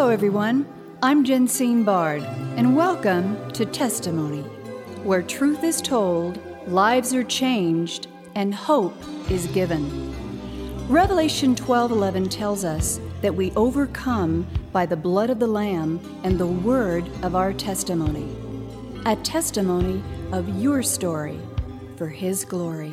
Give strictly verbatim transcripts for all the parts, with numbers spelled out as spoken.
Hello, everyone. I'm Jensine Bard, and welcome to Testimony, where truth is told, lives are changed, and hope is given. Revelation twelve eleven tells us that we overcome by the blood of the Lamb and the word of our testimony. A testimony of your story for His glory.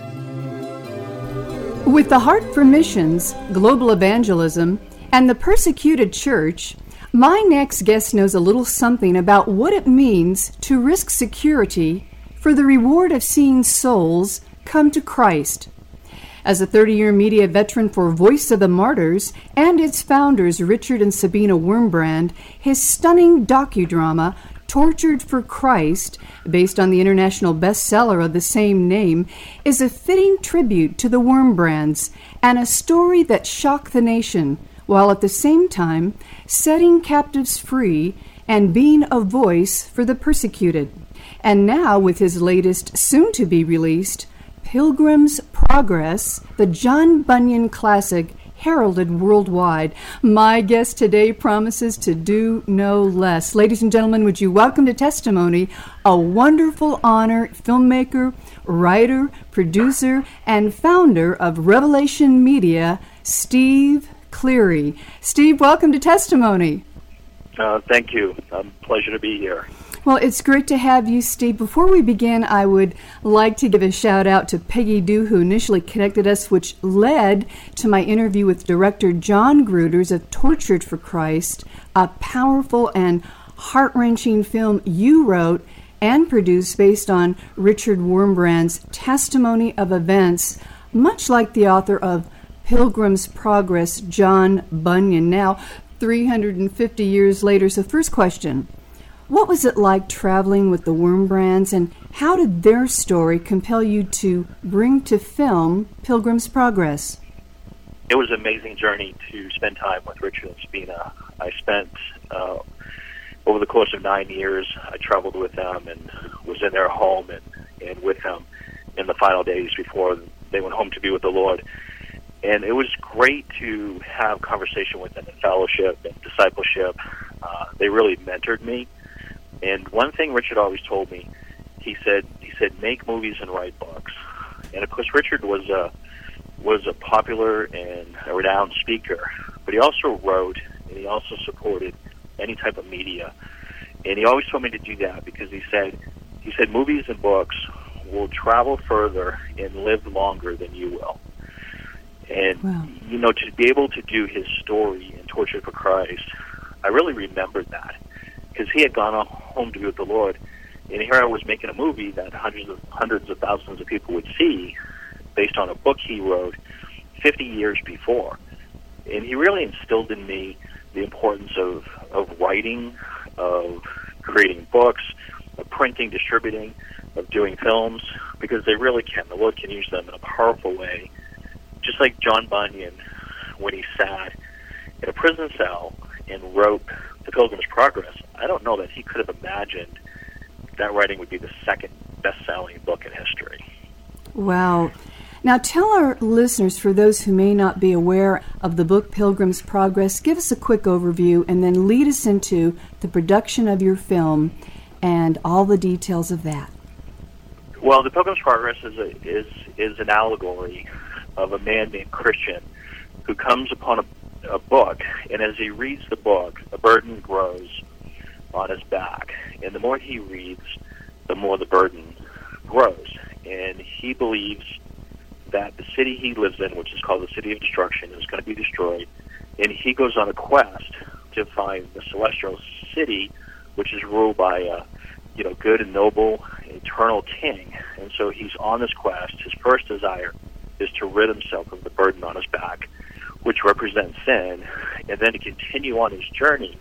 With the heart for missions, global evangelism, and the persecuted church, my next guest knows a little something about what it means to risk security for the reward of seeing souls come to Christ. As a thirty-year media veteran for Voice of the Martyrs and its founders Richard and Sabina Wurmbrand, his stunning docudrama, Tortured for Christ, based on the international bestseller of the same name, is a fitting tribute to the Wurmbrands and a story that shocked the nation, while at the same time setting captives free and being a voice for the persecuted. And now, with his latest, soon-to-be-released, Pilgrim's Progress, the John Bunyan classic heralded worldwide, my guest today promises to do no less. Ladies and gentlemen, would you welcome to Testimony a wonderful honor filmmaker, writer, producer, and founder of Revelation Media, Steve Cleary. Steve, welcome to Testimony. Uh, thank you. Um, pleasure to be here. Well, it's great to have you, Steve. Before we begin, I would like to give a shout out to Peggy Dew, who initially connected us, which led to my interview with director John Gruders of Tortured for Christ, a powerful and heart-wrenching film you wrote and produced based on Richard Wurmbrand's testimony of events, much like the author of Pilgrim's Progress, John Bunyan. Now, three hundred fifty years later, so first question, what was it like traveling with the Wurmbrands, and how did their story compel you to bring to film Pilgrim's Progress? It was an amazing journey to spend time with Richard and Sabina. I spent, uh, over the course of nine years, I traveled with them and was in their home and, and with them in the final days before they went home to be with the Lord. And it was great to have conversation with them in fellowship and discipleship. Uh, they really mentored me. And one thing Richard always told me, he said, he said, make movies and write books. And of course, Richard was a was a popular and a renowned speaker, but he also wrote and he also supported any type of media. And he always told me to do that because he said, he said, movies and books will travel further and live longer than you will. And, wow. you know, to be able to do his story in Tortured for Christ, I really remembered that. Because he had gone home to be with the Lord, and here I was making a movie that hundreds of hundreds of thousands of people would see, based on a book he wrote fifty years before. And he really instilled in me the importance of, of writing, of creating books, of printing, distributing, of doing films, because they really can. The Lord can use them in a powerful way. Just like John Bunyan, when he sat in a prison cell and wrote The Pilgrim's Progress, I don't know that he could have imagined that writing would be the second best-selling book in history. Wow. Now tell our listeners, for those who may not be aware of the book Pilgrim's Progress, give us a quick overview and then lead us into the production of your film and all the details of that. Well, The Pilgrim's Progress is a, is is an allegory of a man named Christian who comes upon a a book, and as he reads the book, a burden grows on his back. And the more he reads, the more the burden grows. And he believes that the city he lives in, which is called the City of Destruction, is going to be destroyed. And he goes on a quest to find the celestial city, which is ruled by a you know, good and noble, eternal king. And so he's on this quest. His first desire is to rid himself of the burden on his back, which represents sin, and then to continue on his journey.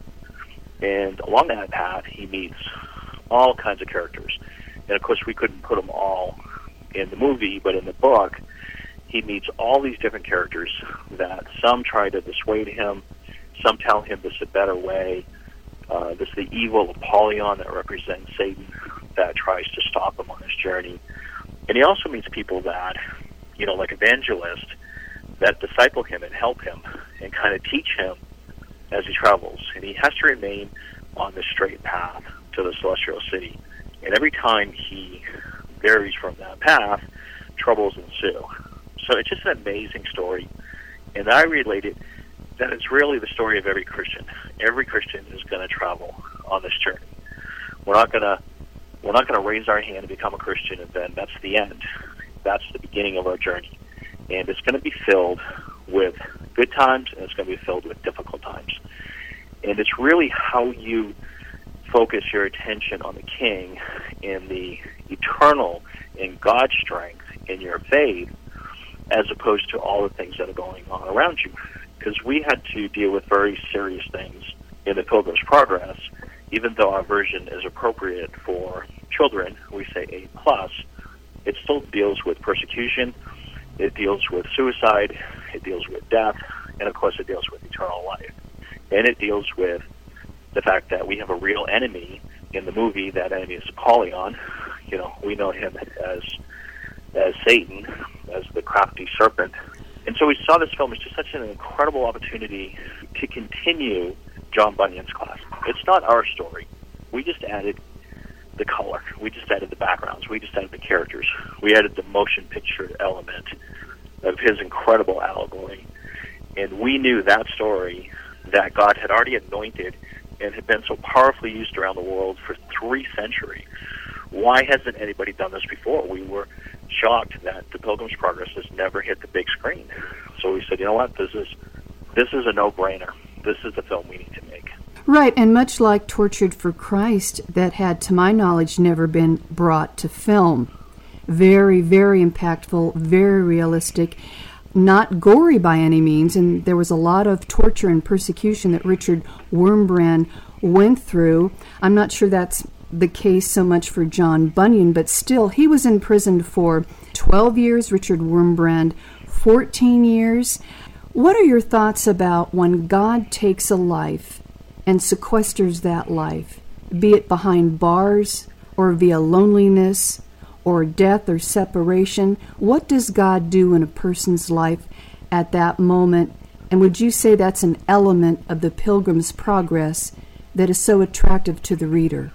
And along that path, he meets all kinds of characters. And of course, we couldn't put them all in the movie, but in the book, he meets all these different characters that some try to dissuade him, some tell him this is a better way. Uh, this is the evil Apollyon that represents Satan that tries to stop him on his journey. And he also meets people that, you know, like evangelists, that disciple him and help him and kind of teach him as he travels, and he has to remain on the straight path to the celestial city. And every time he varies from that path, troubles ensue. So it's just an amazing story, and I relate it that it's really the story of every Christian. Every Christian is going to travel on this journey. We're not going to we're not going to raise our hand and become a Christian, and then that's the end. That's the beginning of our journey, and it's going to be filled with good times, and it's going to be filled with difficult times. And it's really how you focus your attention on the King and the eternal and God's strength in your faith, as opposed to all the things that are going on around you. Because we had to deal with very serious things in the Pilgrim's Progress. Even though our version is appropriate for children, we say A plus, it still deals with persecution, it deals with suicide, it deals with death, and of course it deals with eternal life. And it deals with the fact that we have a real enemy in the movie. That enemy is Apollyon. You know, we know him as as Satan, as the crafty serpent. And so we saw this film as just such an incredible opportunity to continue John Bunyan's class. It's not our story. We just added the color. We just added the backgrounds. We just added the characters. We added the motion picture element of his incredible allegory. And we knew that story that God had already anointed and had been so powerfully used around the world for three centuries. Why hasn't anybody done this before? We were shocked that the Pilgrim's Progress has never hit the big screen. So we said, you know what, this is this is a no-brainer. This is the film we need to make. Right, and much like Tortured for Christ, that had, to my knowledge, never been brought to film. Very, very impactful, very realistic, not gory by any means, and there was a lot of torture and persecution that Richard Wurmbrand went through. I'm not sure that's the case so much for John Bunyan, but still, he was imprisoned for twelve years, Richard Wurmbrand, fourteen years. What are your thoughts about when God takes a life and sequesters that life, be it behind bars or via loneliness or death or separation? What does God do in a person's life at that moment? And would you say that's an element of the Pilgrim's Progress that is so attractive to the reader?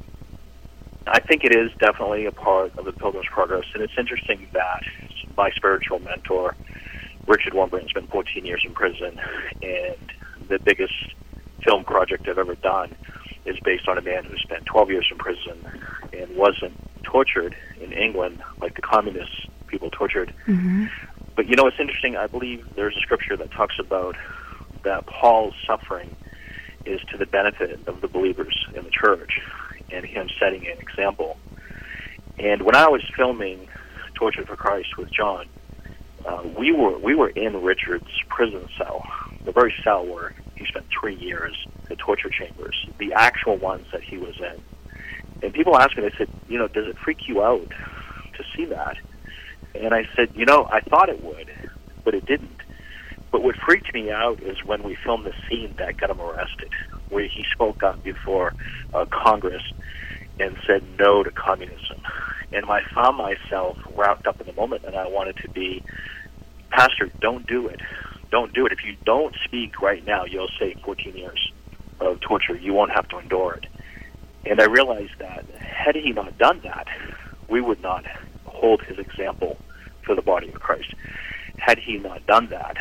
I think it is definitely a part of the Pilgrim's Progress, and it's interesting that my spiritual mentor, Richard Wurmbrand, spent fourteen years in prison, and the biggest film project I've ever done is based on a man who spent twelve years in prison and wasn't tortured in England like the communist people tortured. Mm-hmm. But you know, it's interesting, I believe there's a scripture that talks about that Paul's suffering is to the benefit of the believers in the church, and him setting an example. And when I was filming Tortured for Christ with John, uh, we were we were in Richard's prison cell, the very cell where he spent three years, the torture chambers, the actual ones that he was in. And people asked me, they said, you know, does it freak you out to see that? And I said, you know, I thought it would, but it didn't. But what freaked me out is when we filmed the scene that got him arrested, where he spoke up before uh, Congress and said no to communism. And I found myself wrapped up in the moment, and I wanted to be, Pastor, don't do it. Don't do it. If you don't speak right now, you'll save fourteen years of torture. You won't have to endure it. And I realized that had he not done that, we would not hold his example for the body of Christ. Had he not done that,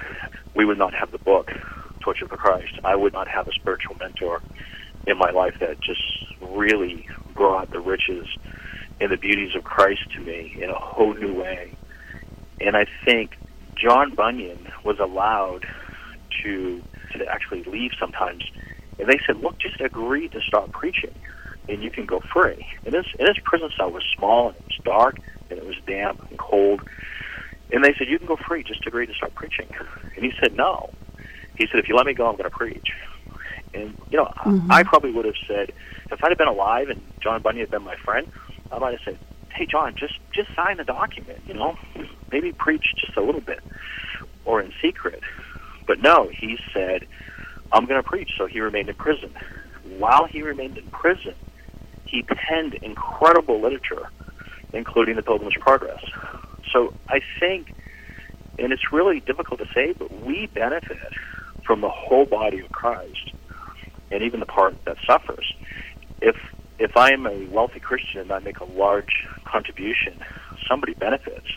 we would not have the book, Tortured for Christ. I would not have a spiritual mentor in my life that just really brought the riches and the beauties of Christ to me in a whole new way. And I think John Bunyan was allowed to, to actually leave sometimes. And they said, look, just agree to stop preaching, and you can go free. And his, and his prison cell was small, and it was dark, and it was damp and cold. And they said, you can go free, just agree to stop preaching. And he said, no. He said, if you let me go, I'm going to preach. And, you know, mm-hmm. I probably would have said, if I'd have been alive and John Bunyan had been my friend, I might have said, hey, John, just, just sign the document, you know. Maybe preach just a little bit or in secret. But no, he said, I'm going to preach. So he remained in prison. While he remained in prison, he penned incredible literature, including the Pilgrim's Progress. So I think, and it's really difficult to say, but we benefit from the whole body of Christ, and even the part that suffers. If if I am a wealthy Christian and I make a large contribution, somebody benefits.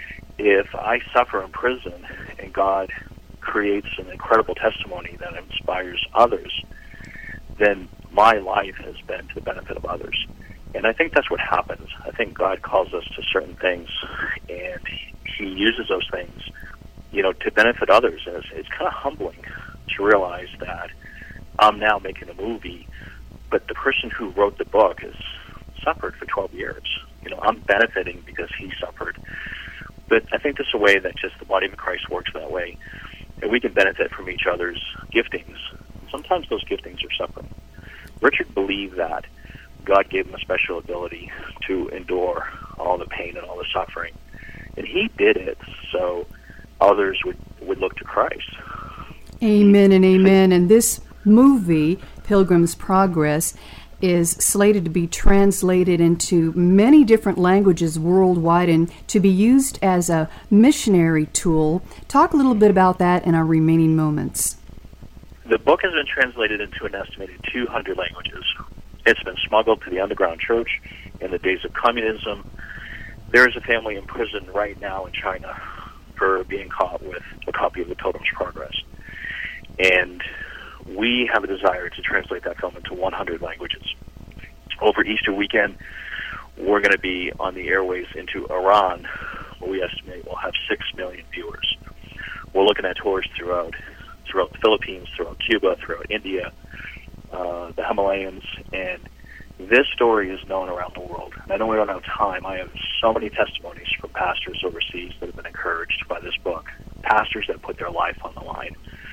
If I suffer in prison and God creates an incredible testimony that inspires others, then my life has been to the benefit of others. And I think that's what happens. I think God calls us to certain things, and He uses those things, you know, to benefit others. And it's, it's kind of humbling to realize that I'm now making a movie, but the person who wrote the book has suffered for twelve years. You know, I'm benefiting because he suffered. But I think there's a way that just the body of Christ works that way, and we can benefit from each other's giftings. Sometimes those giftings are suffering. Richard believed that God gave him a special ability to endure all the pain and all the suffering, and he did it so others would, would look to Christ. Amen and amen. And this movie, Pilgrim's Progress, is slated to be translated into many different languages worldwide and to be used as a missionary tool. Talk a little bit about that in our remaining moments. The book has been translated into an estimated two hundred languages. It's been smuggled to the underground church in the days of communism. There is a family in prison right now in China for being caught with a copy of the Pilgrim's Progress. And we have a desire to translate that film into one hundred languages. Over Easter weekend, we're going to be on the airways into Iran, where we estimate we'll have six million viewers. We're looking at tours throughout throughout the Philippines, throughout Cuba, throughout India, uh, the Himalayas, and this story is known around the world. And I know we don't have time. I have so many testimonies from pastors overseas that have been encouraged by this book, pastors that put their life on the line.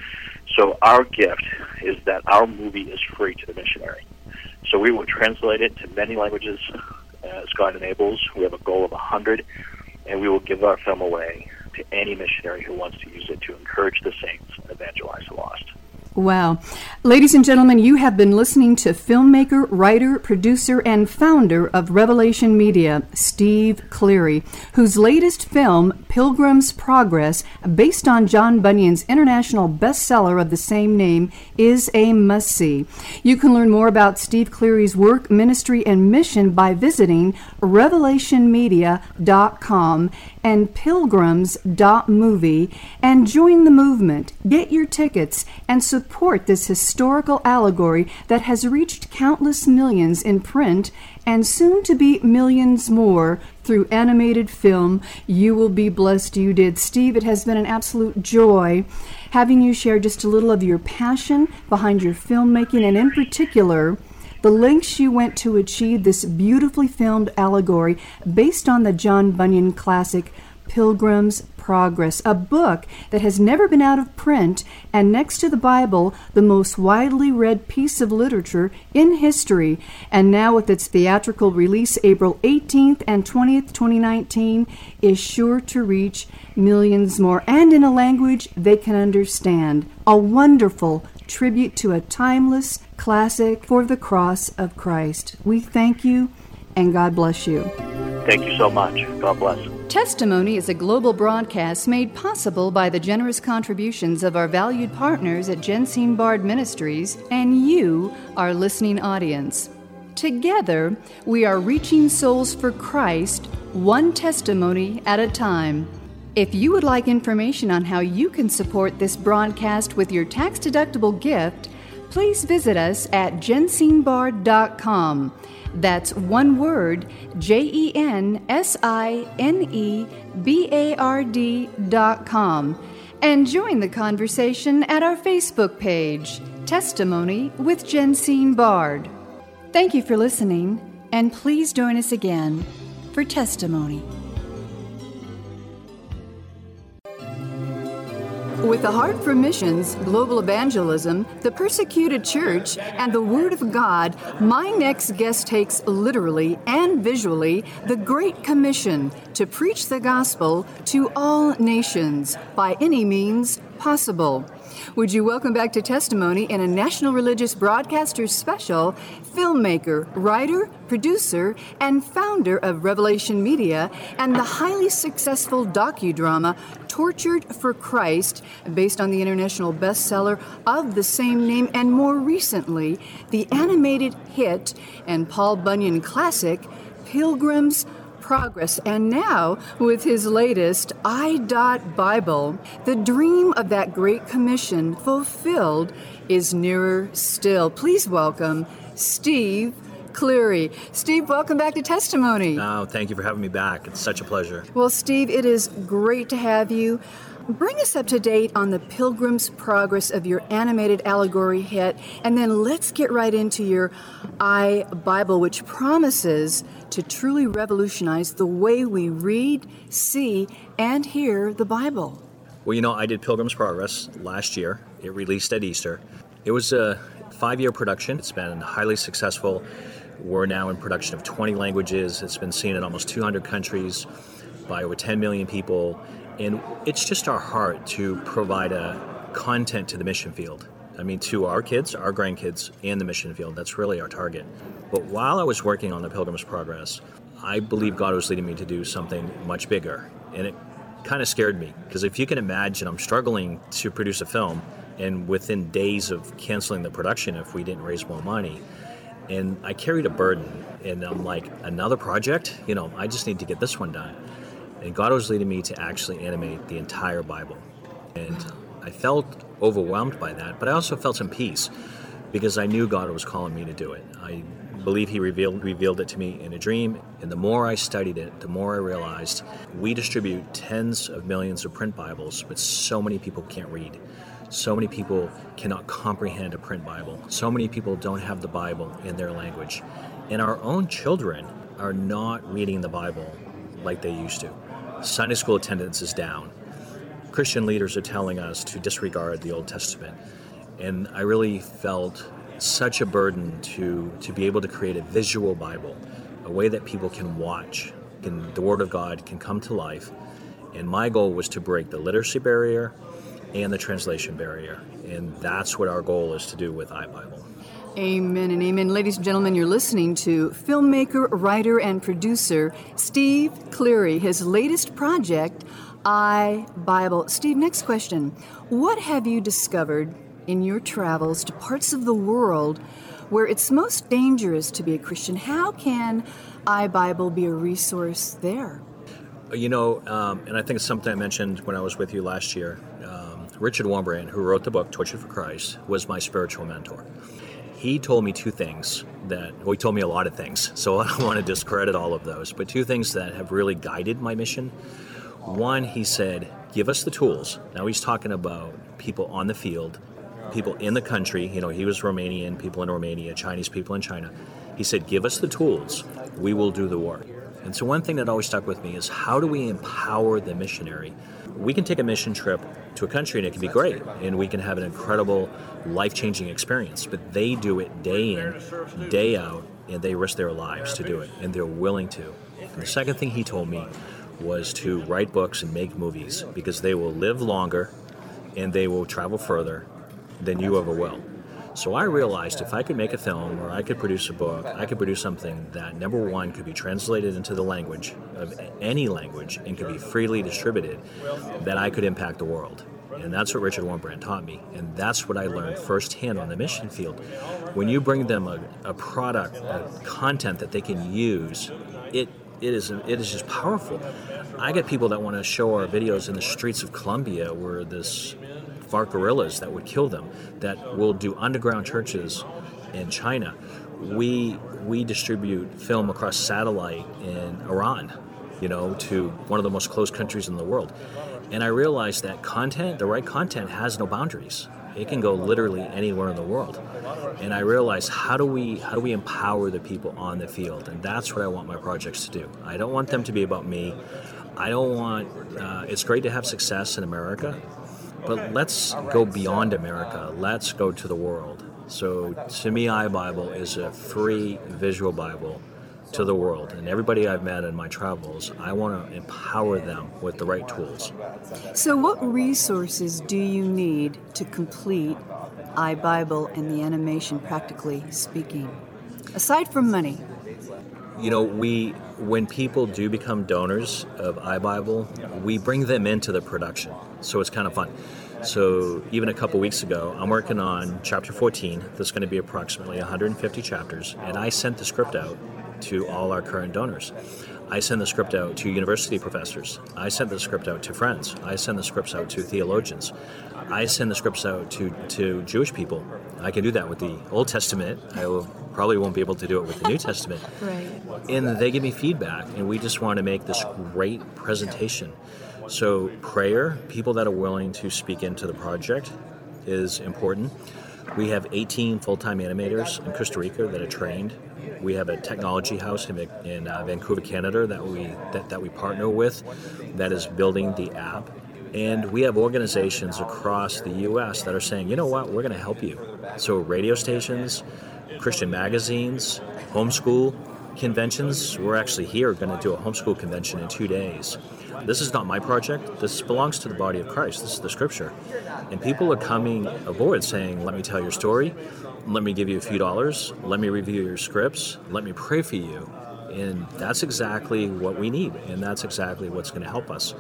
So our gift is that our movie is free to the missionary. So we will translate it to many languages as God enables. We have a goal of one hundred, and we will give our film away to any missionary who wants to use it to encourage the saints and evangelize the lost. Wow. Ladies and gentlemen, you have been listening to filmmaker, writer, producer, and founder of Revelation Media, Steve Cleary, whose latest film, Pilgrim's Progress, based on John Bunyan's international bestseller of the same name, is a must-see. You can learn more about Steve Cleary's work, ministry, and mission by visiting revelation media dot com and pilgrims dot movie and join the movement. Get your tickets and support this historical allegory that has reached countless millions in print and soon to be millions more through animated film. You will be blessed you did. Steve, it has been an absolute joy having you share just a little of your passion behind your filmmaking, and in particular, the lengths you went to achieve this beautifully filmed allegory based on the John Bunyan classic Pilgrim's Progress, a book that has never been out of print, and next to the Bible, the most widely read piece of literature in history. And now with its theatrical release April eighteenth and twentieth, twenty nineteen, is sure to reach millions more, and in a language they can understand. A wonderful tribute to a timeless classic for the cross of Christ. We thank you, and God bless you. Thank you so much. God bless. Testimony is a global broadcast made possible by the generous contributions of our valued partners at Jensine Bard Ministries and you, our listening audience. Together, we are reaching souls for Christ, one testimony at a time. If you would like information on how you can support this broadcast with your tax-deductible gift, please visit us at jensine bard dot com. That's one word, J E N S I N E B A R D dot com. And join the conversation at our Facebook page, Testimony with Jensine Bard. Thank you for listening, and please join us again for Testimony. With a heart for missions, global evangelism, the persecuted church, and the Word of God, my next guest takes literally and visually the Great Commission to preach the gospel to all nations by any means possible. Would you welcome back to Testimony in a National Religious Broadcasters special, filmmaker, writer, producer, and founder of Revelation Media and the highly successful docudrama Tortured for Christ, based on the international bestseller of the same name, and more recently, the animated hit and Paul Bunyan classic, Pilgrim's Progress. And now, with his latest, I Bible, the dream of that great commission fulfilled is nearer still. Please welcome Steve Cleary. Steve, welcome back to Testimony. Oh, thank you for having me back. It's such a pleasure. Well, Steve, it is great to have you. Bring us up to date on the Pilgrim's Progress of your animated allegory hit, and then let's get right into your I Bible, which promises to truly revolutionize the way we read, see, and hear the Bible. Well, you know, I did Pilgrim's Progress last year. It released at Easter. It was a five-year production. It's been highly successful. We're now in production of twenty languages. It's been seen in almost two hundred countries by over ten million people. And it's just our heart to provide a content to the mission field. I mean, to our kids, our grandkids, and the mission field. That's really our target. But while I was working on the Pilgrim's Progress, I believe God was leading me to do something much bigger. And it kind of scared me, because if you can imagine, I'm struggling to produce a film, and within days of canceling the production if we didn't raise more money. And I carried a burden, and I'm like, another project? You know, I just need to get this one done. And God was leading me to actually animate the entire Bible. And I felt overwhelmed by that, but I also felt some peace, because I knew God was calling me to do it. I believe He revealed revealed it to me in a dream, and the more I studied it, the more I realized we distribute tens of millions of print Bibles, but so many people can't read. So many people cannot comprehend a print Bible. So many people don't have the Bible in their language. And our own children are not reading the Bible like they used to. Sunday school attendance is down. Christian leaders are telling us to disregard the Old Testament. And I really felt such a burden to, to be able to create a visual Bible, a way that people can watch, and the Word of God can come to life. And my goal was to break the literacy barrier and the translation barrier. And that's what our goal is to do with iBible. Amen and amen. Ladies and gentlemen, you're listening to filmmaker, writer, and producer Steve Cleary, his latest project, I Bible. Steve, next question. What have you discovered in your travels to parts of the world where it's most dangerous to be a Christian? How can I Bible be a resource there? You know, um, and I think it's something I mentioned when I was with you last year. Um, Richard Wurmbrand, who wrote the book Tortured for Christ, was my spiritual mentor. He told me two things that, well, he told me a lot of things, so I don't want to discredit all of those, but two things that have really guided my mission. One, he said, give us the tools. Now he's talking about people on the field, people in the country. You know, he was Romanian, people in Romania, Chinese people in China. He said, give us the tools, we will do the work. And so one thing that always stuck with me is, how do we empower the missionary? We can take a mission trip to a country and it can be great, and we can have an incredible, life-changing experience, but they do it day in, day out, and they risk their lives to do it, and they're willing to. And the second thing he told me was to write books and make movies, because they will live longer and they will travel further than you ever will. So I realized if I could make a film, or I could produce a book, I could produce something that, number one, could be translated into the language of any language and could be freely distributed, that I could impact the world. And that's what Richard Wurmbrand taught me. And that's what I learned firsthand on the mission field. When you bring them a, a product, a content that they can use, it it is it is just powerful. I get people that want to show our videos in the streets of Colombia, where this FARC guerrillas that would kill them, that will do underground churches in China. We we distribute film across satellite in Iran, you know, to one of the most closed countries in the world. And I realized that content, the right content, has no boundaries. It can go literally anywhere in the world. And I realized, how do we how do we empower the people on the field? And that's what I want my projects to do. I don't want them to be about me. I don't want, uh, it's great to have success in America, but let's go beyond America. Let's go to the world. So to me, iBible is a free visual Bible to the world. And everybody I've met in my travels, I want to empower them with the right tools. So what resources do you need to complete iBible and the animation, practically speaking, aside from money? You know, we when people do become donors of iBible, we bring them into the production. So it's kind of fun. So even a couple weeks ago, I'm working on chapter fourteen. There's going to be approximately one hundred fifty chapters, and I sent the script out to all our current donors. I send the script out to university professors. I send the script out to friends. I send the scripts out to theologians. I send the scripts out to, to Jewish people. I can do that with the Old Testament. I will, probably won't be able to do it with the New Testament. Right. And they give me feedback, and we just want to make this great presentation. So prayer, people that are willing to speak into the project is important. We have eighteen full-time animators in Costa Rica that are trained. We have a technology house in, in uh, Vancouver, Canada that we that, that we partner with that is building the app. And we have organizations across the U S that are saying, you know what, we're going to help you. So radio stations, Christian magazines, homeschool conventions. We're actually here going to do a homeschool convention in two days. This is not my project. This belongs to the body of Christ. This is the scripture. And people are coming aboard saying, let me tell your story. Let me give you a few dollars. Let me review your scripts. Let me pray for you. And that's exactly what we need. And that's exactly what's going to help us.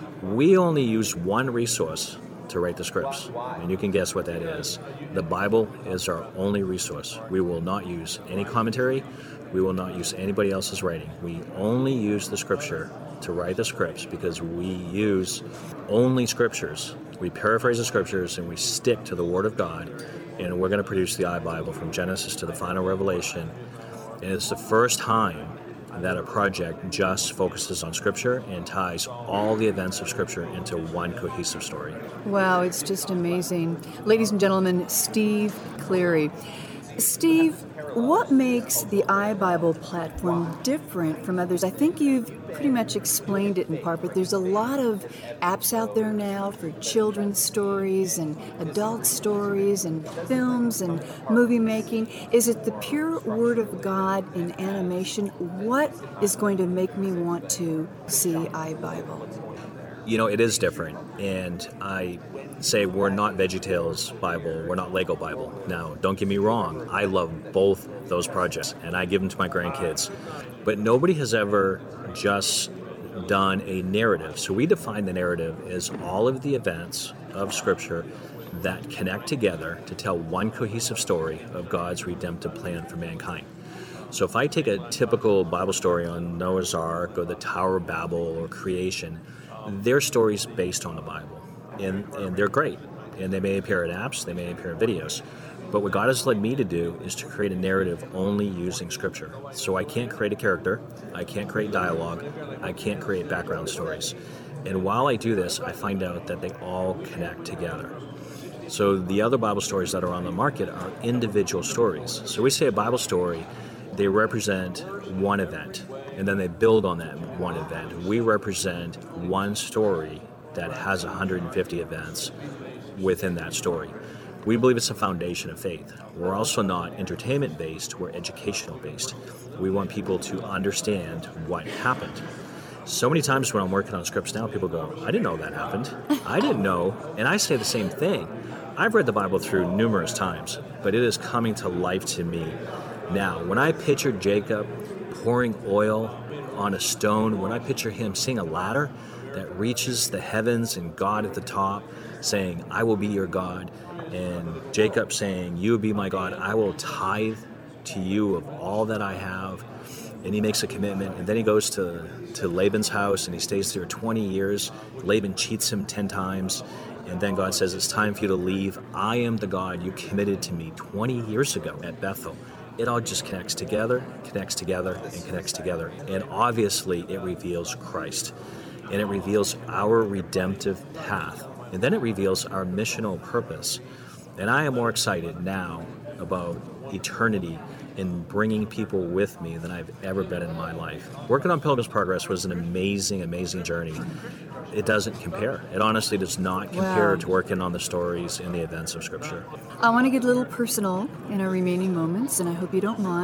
We only use one resource to write the scripts. And you can guess what that is. The Bible is our only resource. We will not use any commentary. We will not use anybody else's writing. We only use the scripture to write the scripts because we use only scriptures. We paraphrase the scriptures and we stick to the Word of God, and we're going to produce the iBible from Genesis to the final Revelation. And it's the first time that a project just focuses on scripture and ties all the events of scripture into one cohesive story. Wow, it's just amazing. Ladies and gentlemen, Steve Cleary. Steve, what makes the iBible platform different from others? I think you've pretty much explained it in part, but there's a lot of apps out there now for children's stories and adult stories and films and movie making. Is it the pure Word of God in animation? What is going to make me want to see iBible? You know, it is different, and I say we're not VeggieTales Bible, we're not Lego Bible. Now, don't get me wrong, I love both those projects, and I give them to my grandkids. But nobody has ever just done a narrative. So we define the narrative as all of the events of Scripture that connect together to tell one cohesive story of God's redemptive plan for mankind. So if I take a typical Bible story on Noah's Ark or the Tower of Babel or creation, they're stories based on the Bible, and, and they're great. And they may appear in apps, they may appear in videos. But what God has led me to do is to create a narrative only using Scripture. So I can't create a character, I can't create dialogue, I can't create background stories. And while I do this, I find out that they all connect together. So the other Bible stories that are on the market are individual stories. So we say a Bible story, they represent one event, and then they build on that one event. We represent one story that has one hundred fifty events within that story. We believe it's a foundation of faith. We're also not entertainment-based, we're educational-based. We want people to understand what happened. So many times when I'm working on scripts now, people go, I didn't know that happened. I didn't know. And I say the same thing. I've read the Bible through numerous times, but it is coming to life to me now. When I picture Jacob pouring oil on a stone, when I picture him seeing a ladder that reaches the heavens and God at the top saying, I will be your God, and Jacob saying, you will be my God, I will tithe to you of all that I have. And he makes a commitment, and then he goes to, to Laban's house and he stays there twenty years. Laban cheats him ten times, and then God says, it's time for you to leave. I am the God you committed to me twenty years ago at Bethel. It all just connects together, connects together, and connects together. And obviously it reveals Christ, and it reveals our redemptive path, and then it reveals our missional purpose. And I am more excited now about eternity in bringing people with me than I've ever been in my life. Working on Pilgrim's Progress was an amazing, amazing journey. It doesn't compare. It honestly does not compare Wow. to working on the stories and the events of Scripture. I want to get a little personal in our remaining moments, and I hope you don't mind.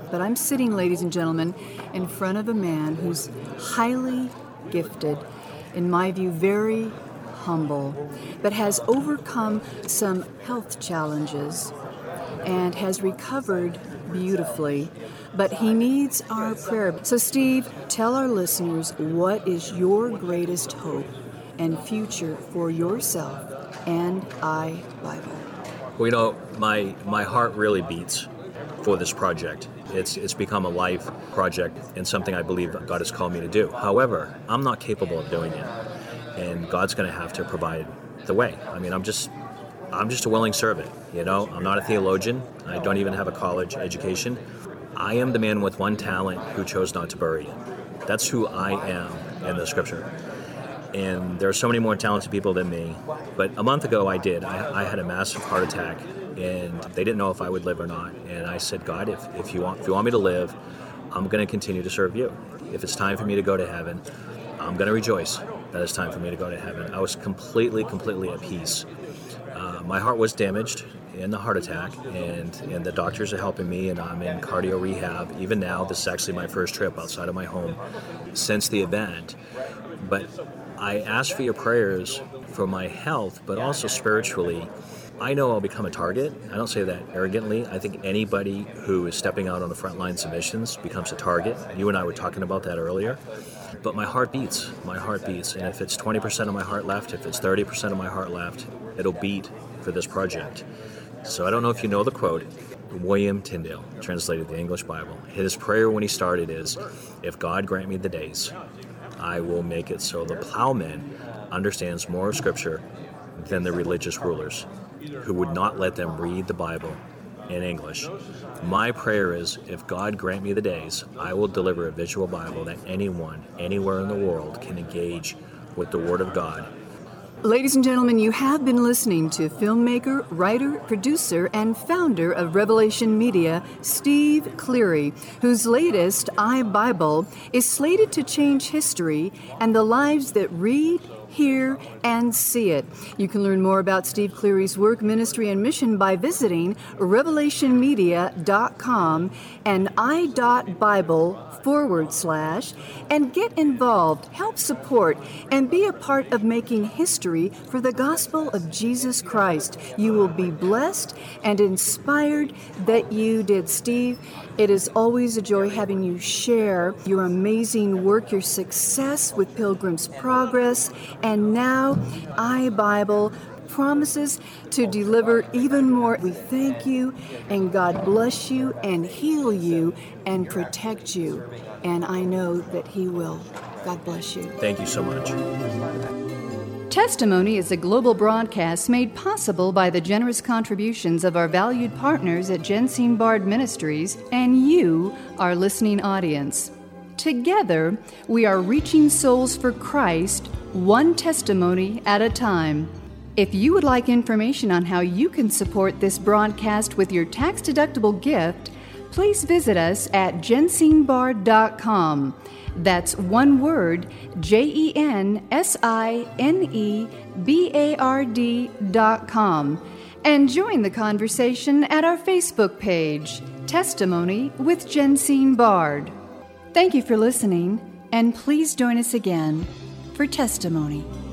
But I'm sitting, ladies and gentlemen, in front of a man who's highly gifted, in my view, very humble, but has overcome some health challenges and has recovered beautifully. But he needs our prayer. So, Steve, tell our listeners, what is your greatest hope and future for yourself and iBible? Well, you know, my my heart really beats for this project. It's it's become a life project and something I believe God has called me to do. However, I'm not capable of doing it, and God's going to have to provide the way. I mean, I'm just I'm just a willing servant. You know, I'm not a theologian. I don't even have a college education. I am the man with one talent who chose not to bury it. That's who I am in the Scripture. And there are so many more talented people than me. But a month ago I did. I, I had a massive heart attack, and they didn't know if I would live or not. And I said, God, if, if you want if you want me to live, I'm going to continue to serve you. If it's time for me to go to heaven, I'm going to rejoice that it's time for me to go to heaven. I was completely, completely at peace. Uh, my heart was damaged in the heart attack, and, and the doctors are helping me, and I'm in cardio rehab. Even now, this is actually my first trip outside of my home since the event. But I ask for your prayers for my health, but also spiritually. I know I'll become a target. I don't say that arrogantly. I think anybody who is stepping out on the front lines of missions becomes a target. You and I were talking about that earlier. But my heart beats. My heart beats. And if it's twenty percent of my heart left, if it's thirty percent of my heart left, it'll beat for this project. So I don't know if you know the quote. William Tyndale translated the English Bible. His prayer when he started is, if God grant me the days, I will make it so the plowman understands more of Scripture than the religious rulers, who would not let them read the Bible in English. My prayer is, if God grant me the days, I will deliver a visual Bible that anyone, anywhere in the world can engage with the Word of God. Ladies and gentlemen, you have been listening to filmmaker, writer, producer, and founder of Revelation Media, Steve Cleary, whose latest, iBible, is slated to change history and the lives that read, hear, and see it. You can learn more about Steve Cleary's work, ministry, and mission by visiting revelation media dot com and i.bible forward slash and get involved, help support, and be a part of making history for the gospel of Jesus Christ. You will be blessed and inspired that you did. Steve, it is always a joy having you share your amazing work, your success with Pilgrim's Progress, and now iBible promises to deliver even more. We thank you, and God bless you and heal you and protect you. And I know that He will. God bless you. Thank you so much. Testimony is a global broadcast made possible by the generous contributions of our valued partners at Jensine Bard Ministries and you, our listening audience. Together, we are reaching souls for Christ, one testimony at a time. If you would like information on how you can support this broadcast with your tax-deductible gift, please visit us at jensine bard dot com. That's one word, J E N S I N E B A R D dot com. And join the conversation at our Facebook page, Testimony with Jensine Bard. Thank you for listening, and please join us again for Testimony.